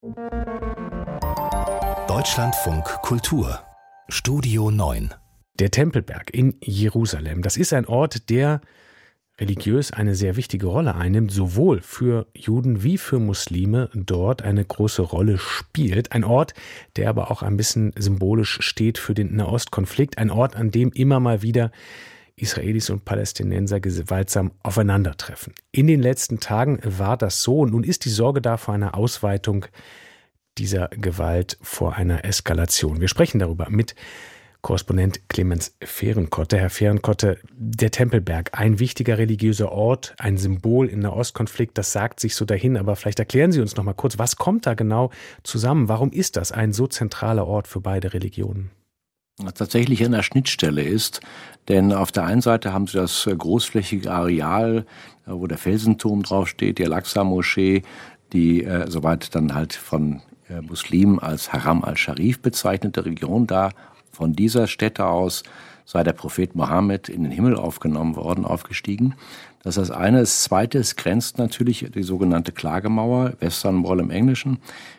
Deutschlandfunk Kultur Studio 9. Der Tempelberg in Jerusalem, das ist ein Ort, der religiös eine sehr wichtige Rolle einnimmt, sowohl für Juden wie für Muslime dort eine große Rolle spielt. Ein Ort, der aber auch ein bisschen symbolisch steht für den Nahostkonflikt. Ein Ort, an dem immer mal wieder Israelis und Palästinenser gewaltsam aufeinandertreffen. In den letzten Tagen war das so und nun ist die Sorge da vor einer Ausweitung dieser Gewalt, vor einer Eskalation. Wir sprechen darüber mit Korrespondent Clemens Fehrenkotte. Herr Fehrenkotte, der Tempelberg, ein wichtiger religiöser Ort, ein Symbol im Nahostkonflikt, das sagt sich so dahin, aber vielleicht erklären Sie uns noch mal kurz, was kommt da genau zusammen? Warum ist das ein so zentraler Ort für beide Religionen? Tatsächlich an der Schnittstelle ist, denn auf der einen Seite haben Sie das großflächige Areal, wo der Felsenturm draufsteht, die Al-Aqsa-Moschee, die soweit dann halt von Muslimen als Haram al-Sharif bezeichnete Region da. Von dieser Stätte aus sei der Prophet Mohammed in den Himmel aufgenommen worden, aufgestiegen. Das ist das eine. Das zweite, es grenzt natürlich die sogenannte Klagemauer, Western Wall im Englischen,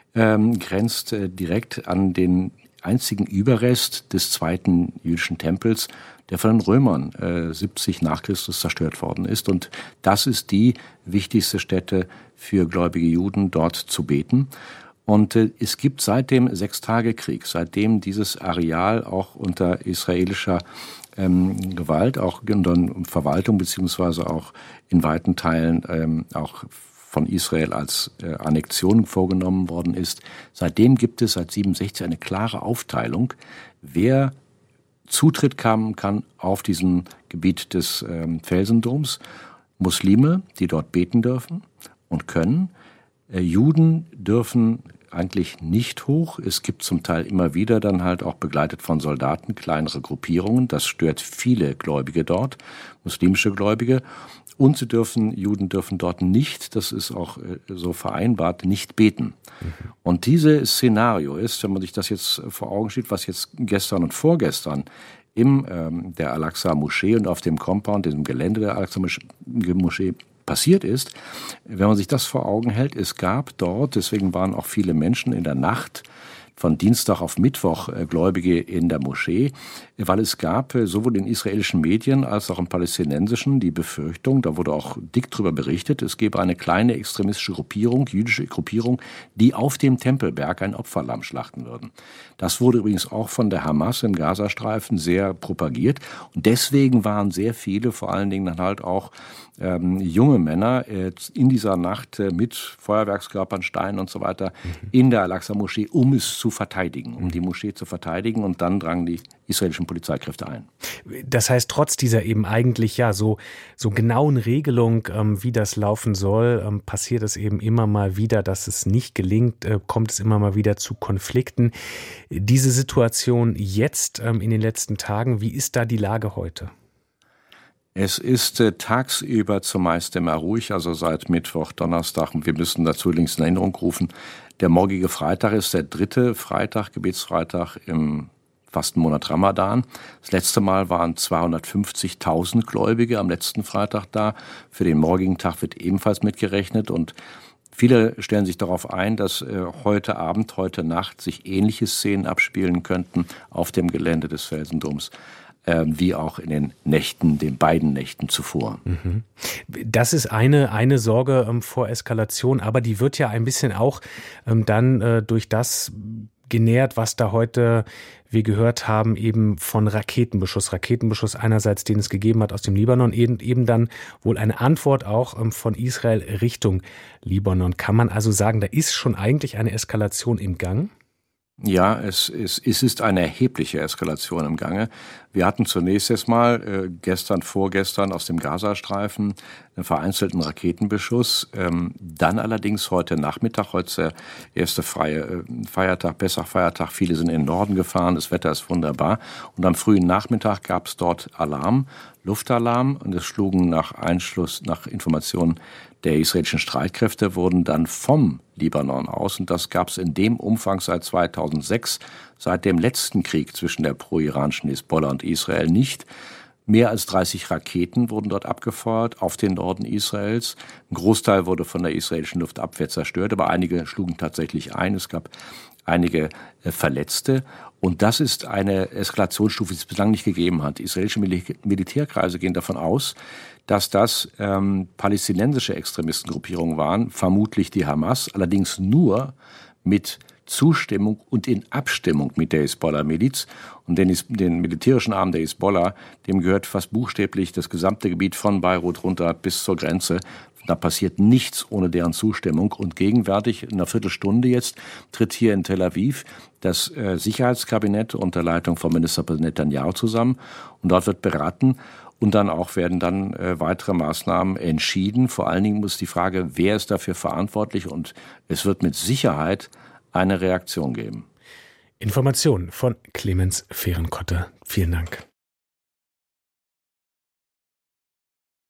grenzt direkt an den einzigen Überrest des zweiten jüdischen Tempels, der von den Römern 70 nach Christus zerstört worden ist. Und das ist die wichtigste Stätte für gläubige Juden, dort zu beten. Und es gibt seit dem Sechstagekrieg, seitdem dieses Areal auch unter israelischer Gewalt, auch unter Verwaltung beziehungsweise auch in weiten Teilen auch von Israel als Annexion vorgenommen worden ist. Seitdem gibt es seit 67 eine klare Aufteilung, wer Zutritt haben kann auf diesem Gebiet des Felsendoms. Muslime, die dort beten dürfen und können. Juden dürfen eigentlich nicht hoch. Es gibt zum Teil immer wieder dann halt auch begleitet von Soldaten kleinere Gruppierungen. Das stört viele Gläubige dort, muslimische Gläubige. Und Juden dürfen dort nicht, das ist auch so vereinbart, nicht beten. Und dieses Szenario ist, wenn man sich das jetzt vor Augen steht, was jetzt gestern und vorgestern der Al-Aqsa-Moschee und auf dem Compound, diesem Gelände der Al-Aqsa-Moschee passiert ist, wenn man sich das vor Augen hält, es gab dort, deswegen waren auch viele Menschen in der Nacht von Dienstag auf Mittwoch Gläubige in der Moschee, weil es gab sowohl in israelischen Medien als auch in palästinensischen die Befürchtung, da wurde auch dick drüber berichtet, es gäbe eine kleine extremistische Gruppierung, jüdische Gruppierung, die auf dem Tempelberg ein Opferlamm schlachten würden. Das wurde übrigens auch von der Hamas im Gazastreifen sehr propagiert und deswegen waren sehr viele, vor allen Dingen dann halt auch junge Männer in dieser Nacht mit Feuerwerkskörpern, Steinen und so weiter in der Al-Aqsa-Moschee, um es zu verteidigen, um die Moschee zu verteidigen, und dann drangen die israelischen Polizeikräfte ein. Das heißt, trotz dieser eben eigentlich so genauen Regelung, wie das laufen soll, passiert es eben immer mal wieder, dass es nicht gelingt, kommt es immer mal wieder zu Konflikten. Diese Situation jetzt in den letzten Tagen, wie ist da die Lage heute? Es ist tagsüber zumeist immer ruhig, also seit Mittwoch, Donnerstag, und wir müssen dazu links in Erinnerung rufen, der morgige Freitag ist der 3. Freitag, Gebetsfreitag im Fastenmonat Ramadan. Das letzte Mal waren 250.000 Gläubige am letzten Freitag da. Für den morgigen Tag wird ebenfalls mitgerechnet und viele stellen sich darauf ein, dass heute Abend, heute Nacht sich ähnliche Szenen abspielen könnten auf dem Gelände des Felsendoms, wie auch in den beiden Nächten zuvor. Das ist eine Sorge vor Eskalation, aber die wird ja ein bisschen auch dann durch das genährt, was da heute wir gehört haben, eben von Raketenbeschuss einerseits, den es gegeben hat aus dem Libanon, eben dann wohl eine Antwort auch von Israel Richtung Libanon. Kann man also sagen, da ist schon eigentlich eine Eskalation im Gang? Ja, es ist eine erhebliche Eskalation im Gange. Wir hatten zunächst erstmal vorgestern aus dem Gazastreifen einen vereinzelten Raketenbeschuss. Dann allerdings heute Nachmittag, heute ist der erste freie Feiertag, Pessach-Feiertag. Viele sind in den Norden gefahren, das Wetter ist wunderbar. Und am frühen Nachmittag gab es dort Alarm, Luftalarm. Und es schlugen nach Informationen der israelischen Streitkräfte, wurden dann vom Libanon aus, und das gab es in dem Umfang seit 2006, seit dem letzten Krieg zwischen der pro-iranischen Hisbollah und Israel nicht, Mehr als 30 Raketen wurden dort abgefeuert auf den Norden Israels. Ein Großteil wurde von der israelischen Luftabwehr zerstört, aber einige schlugen tatsächlich ein. Es gab einige Verletzte. Und das ist eine Eskalationsstufe, die es bislang nicht gegeben hat. Israelische Militärkreise gehen davon aus, dass das palästinensische Extremistengruppierungen waren, vermutlich die Hamas, allerdings nur mit Zustimmung und in Abstimmung mit der Hisbollah-Miliz. Und den militärischen Arm der Hisbollah, dem gehört fast buchstäblich das gesamte Gebiet von Beirut runter bis zur Grenze. Da passiert nichts ohne deren Zustimmung. Und gegenwärtig, in einer Viertelstunde jetzt, tritt hier in Tel Aviv das Sicherheitskabinett unter Leitung von Ministerpräsident Netanyahu zusammen. Und dort wird beraten. Und dann auch werden dann weitere Maßnahmen entschieden. Vor allen Dingen muss die Frage, wer ist dafür verantwortlich? Und es wird mit Sicherheit eine Reaktion geben. Informationen von Clemens Fehrenkotter. Vielen Dank.